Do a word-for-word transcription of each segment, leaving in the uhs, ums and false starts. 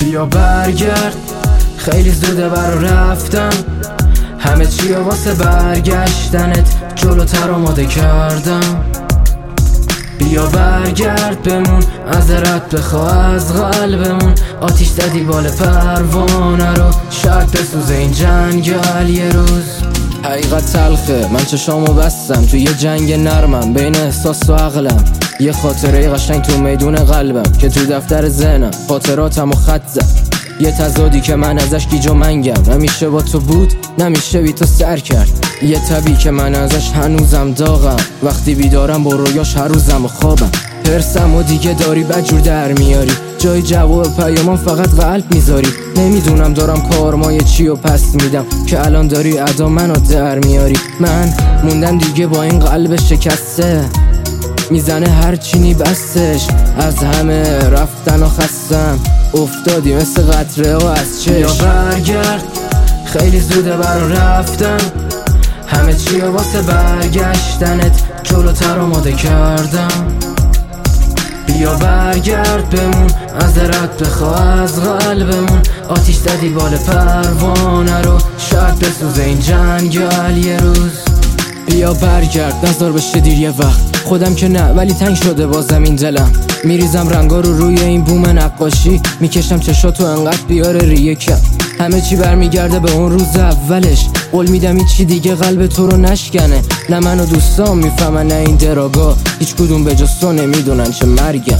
بیا برگرد، خیلی زوده برا رفتن، همه چی واسه برگشتنت جلوتر آماده کردم. بیا برگرد بمون، ازت بخوا از قلبمون، آتیش زدی بال پروانه رو، شاید بسوزه این جنگل یه روز. حقیقت تلخه، من چشامو بستم توی یه جنگ نرمم بین احساس و عقلم. یه خاطره قشنگ تو میدون قلبم که تو دفتر ذهنم خاطراتمو خط زد. یه تضادی که من ازش گیج و منگم، نمیشه با تو بود نمیشه بی تو سر کرد. یه تبی که من ازش هنوزم داغم، وقتی بیدارم با رویاش هر روزم و خوابم. پرسم و دیگه داری بدجور در میاری، جای جواب پیامان فقط قلب میذاری. نمیدونم دارم کارمای چی و پس میدم که الان داری ادا منو در میاری. من موندم دیگه با این قلب شکسته، میزنه هر چینی بستش، از همه رفتن و خستم، افتادی مثل قطره و از چشم. یا برگرد، خیلی زوده برا رفتن، همه چی واسه برگشتنت جلوتر آماده کردم. بیا برگرد بمون، ازت بخوا از قلبمون، آتیش زدی بال پروانه رو، شاید بسوزه این جنگل یه روز. بیا برگرد، نذار بشه دیر یه وقت، خودم که نه ولی تنگ شده بازم این دلم. میریزم رنگا رو روی این بوم نقاشی، میکشم چشاتو انقدر بیاره ریه کم. همه چی برمیگرده به اون روز اولش، قول میدم هیچی دیگه قلب تو رو نشکنه. نه من و دوستام میفهمن نه این دراگا، هیچ کدوم به جز تو نمیدونن چه مرگم.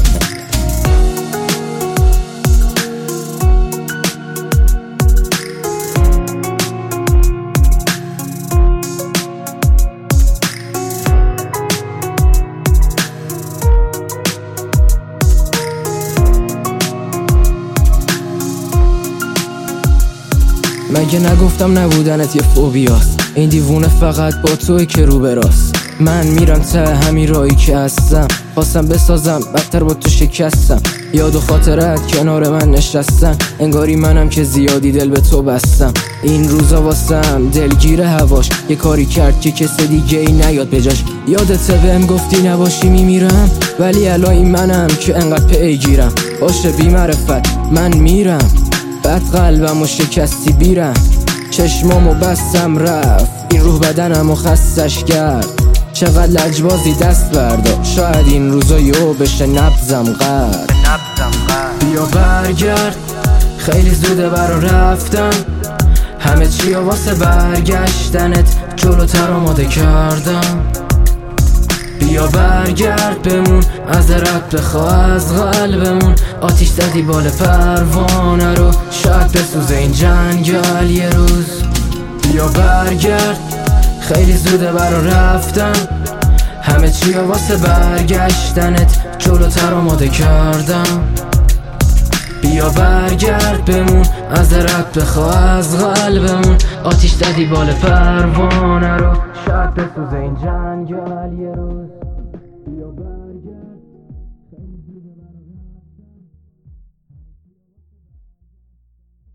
مگه نگفتم نبودنت یه فوبیاست، این دیوونه فقط با توی که رو براست. من میرم ته همین راهی که هستم، خواستم بسازم بدتر با تو شکستم. یاد و خاطرت کنار من نشستن، انگاری منم که زیادی دل به تو بستم. این روزا واسم دلگیر هواش، یه کاری کرد که کس دیگه ای نیاد بجاش. یادت بهم گفتی نباشی میمیرم، ولی الان این منم که انقدر پیگیرم. باشه بی معرفت من میرم، بعد قلبم و شکستی بیرم، چشمامو بستم رفت، این روح بدنمو خستش کرد. چقدر لجبازی دست بردار، شاید این روزا یو بشه نبزم قرد. بیا برگرد، خیلی زوده برا رفتن، همه چی واسه برگشتنت جلوتر آماده کردم. بیا برگرد بمون، ازت بخوا از قلبمون، آتیش زدی بال پروانه رو، شاید بسوزه این جنگل یه روز. بیا برگرد، خیلی زوده برا رفتن، همه چی واسه برگشتنت جلوتر آماده کردم. بیا برگرد بمون، ازت بخوا از قلبمون، آتیش زدی بال پروانه رو، شاید بسوزه این جنگل یه روز.